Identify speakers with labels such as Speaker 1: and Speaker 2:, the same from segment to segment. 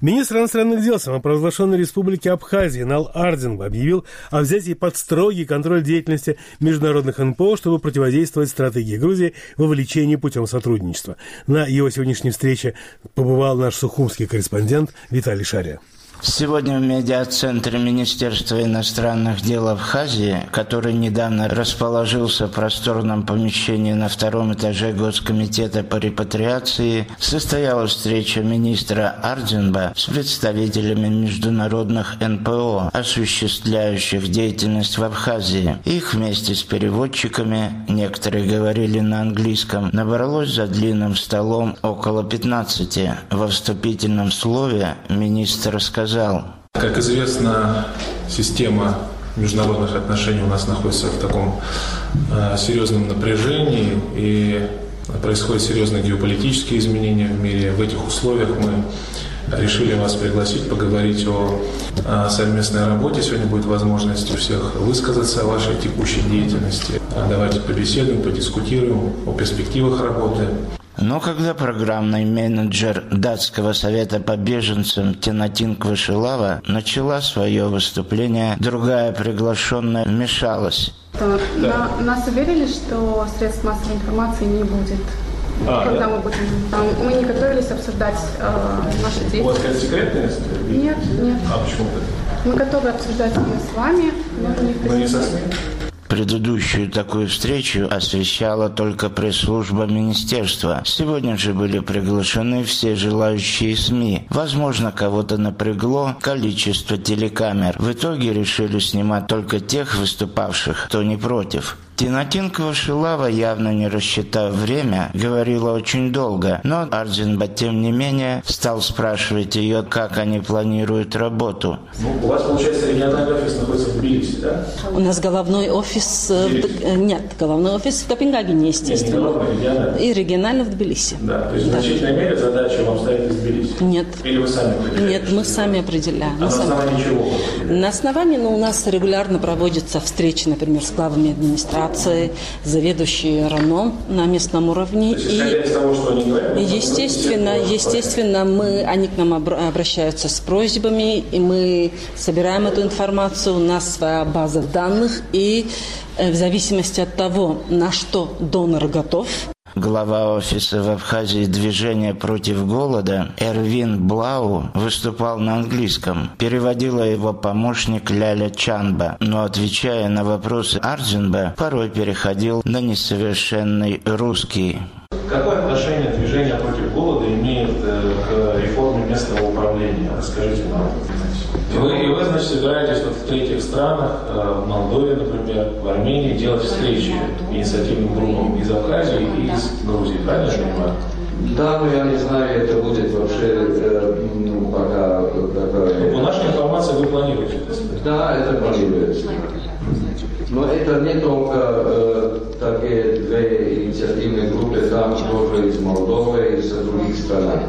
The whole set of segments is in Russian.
Speaker 1: Министр иностранных дел самопровозглашенной республики Абхазия Инал Ардинба объявил о взятии под строгий контроль деятельности международных НПО, чтобы противодействовать стратегии Грузии вовлечению путем сотрудничества. На его сегодняшней встрече побывал наш сухумский корреспондент Виталий Шария.
Speaker 2: Сегодня в медиацентре Министерства иностранных дел Абхазии, который недавно расположился в просторном помещении на втором этаже Госкомитета по репатриации, состоялась встреча министра Ардинба с представителями международных НПО, осуществляющих деятельность в Абхазии. Их вместе с переводчиками, некоторые говорили на английском, набралось за длинным столом около 15. Во вступительном слове министр сказал:
Speaker 3: как известно, система международных отношений у нас находится в таком серьезном напряжении, и происходят серьезные геополитические изменения в мире. В этих условиях мы решили вас пригласить, поговорить о совместной работе. Сегодня будет возможность у всех высказаться о вашей текущей деятельности. Давайте побеседуем, подискутируем о перспективах работы.
Speaker 2: Но когда программный менеджер Датского совета по беженцам Тинатин Квашилава начала свое выступление, другая приглашенная вмешалась.
Speaker 4: Нас уверили, что средств массовой информации не будет. Когда мы будем там, мы не готовились обсуждать наши действия.
Speaker 3: У вас какая-то секретность?
Speaker 4: Нет.
Speaker 3: А почему это?
Speaker 4: Мы готовы обсуждать именно с вами, но не со СМИ.
Speaker 2: Предыдущую такую встречу освещала только пресс-служба министерства. Сегодня же были приглашены все желающие СМИ. Возможно, кого-то напрягло количество телекамер. В итоге решили снимать только тех выступавших, кто не против. Тинатин Квашилава, явно не рассчитав время, говорила очень долго, но Ардинба, тем не менее, стал спрашивать ее, как они планируют работу.
Speaker 3: У вас, получается, региональный офис находится в Тбилиси, да?
Speaker 5: У нас головной офис... Нет, головной офис в Копенгагене, естественно. И регионально в Тбилиси.
Speaker 3: Да, то есть в значительной мере задача вам стоит из Тбилиси?
Speaker 5: Нет.
Speaker 3: Или вы сами определяете?
Speaker 5: Нет, мы сами определяем.
Speaker 3: А на основании чего?
Speaker 5: На основании, у нас регулярно проводятся встречи, например, с главами администрации, заведующие РАНО на местном уровне.
Speaker 3: То есть, исходя из того, что они говорят,
Speaker 5: естественно, они к нам обращаются с просьбами, и мы собираем эту информацию, у нас своя база данных, и в зависимости от того, на что донор готов.
Speaker 2: Глава офиса в Абхазии «Движение против голода» Эрвин Блау выступал на английском. Переводила его помощник Ляля Чанба, но, отвечая на вопросы Ардинба, порой переходил на несовершенный русский.
Speaker 3: Какое отношение «Движение против голода» имеет к реформе местного управления? Расскажите нам. Вы, значит, собираетесь в третьих странах, в Молдове, например, в Армении, делать встречи инициативным группам из Абхазии и из Грузии, правильно я понимаю?
Speaker 6: Да, но я не знаю, это будет вообще пока...
Speaker 3: По нашей информации вы планируете это сделать?
Speaker 6: Да, это планируется. Но это не только такие две инициативные группы, там тоже из Молдовы и из других стран.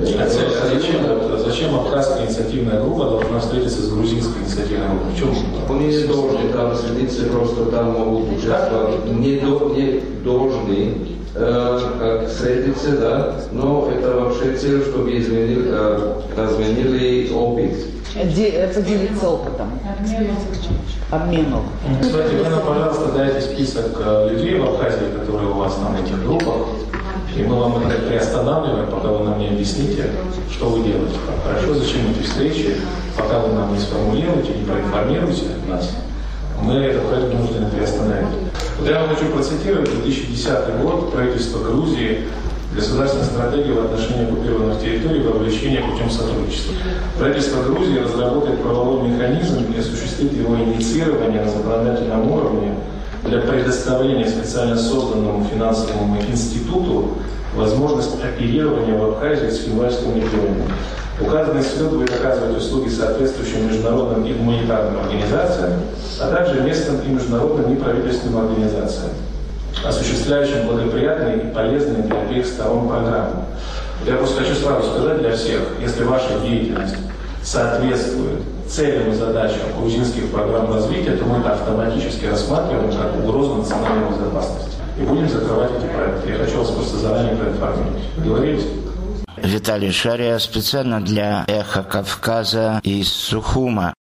Speaker 3: Зачем абхазская инициативная группа должна встретиться с грузинской инициативной группой? В чем?
Speaker 6: Они не должны там встретиться, просто там могут участвовать. Не должны как встретиться, да, но это вообще цель, чтобы изменили опыт.
Speaker 7: Поделиться опытом. Обмену.
Speaker 3: Кстати, вы нам, пожалуйста, дайте список людей в Абхазии, которые у вас там в этих группах, и мы вам это приостанавливаем, пока вы нам не объясните, что вы делаете. Хорошо, зачем эти встречи, пока вы нам не сформулируете, не проинформируете нас, мы этот проект вынуждены приостановить. Вот я вам хочу процитировать 2010 год, правительство Грузии, государственная стратегия в отношении оккупированных территорий вовлечения путем сотрудничества. Правительство Грузии разработает правовой механизм и осуществит его инициирование на законодательном уровне для предоставления специально созданному финансовому институту возможность оперирования в Абхазии с февральским регионом. Указанный институт будет оказывать услуги соответствующим международным и гуманитарным организациям, а также местным и международным неправительственным организациям, осуществляющим благоприятные и полезные для обеих сторон программы. Я просто хочу сразу сказать для всех, если ваша деятельность соответствует целям и задачам грузинских программ развития, то мы это автоматически рассматриваем как угрозу национальной безопасности. И будем закрывать эти проекты. Я хочу вас просто заранее проинформировать. Договорились?
Speaker 2: Виталий Шария специально для «Эхо Кавказа» из Сухума.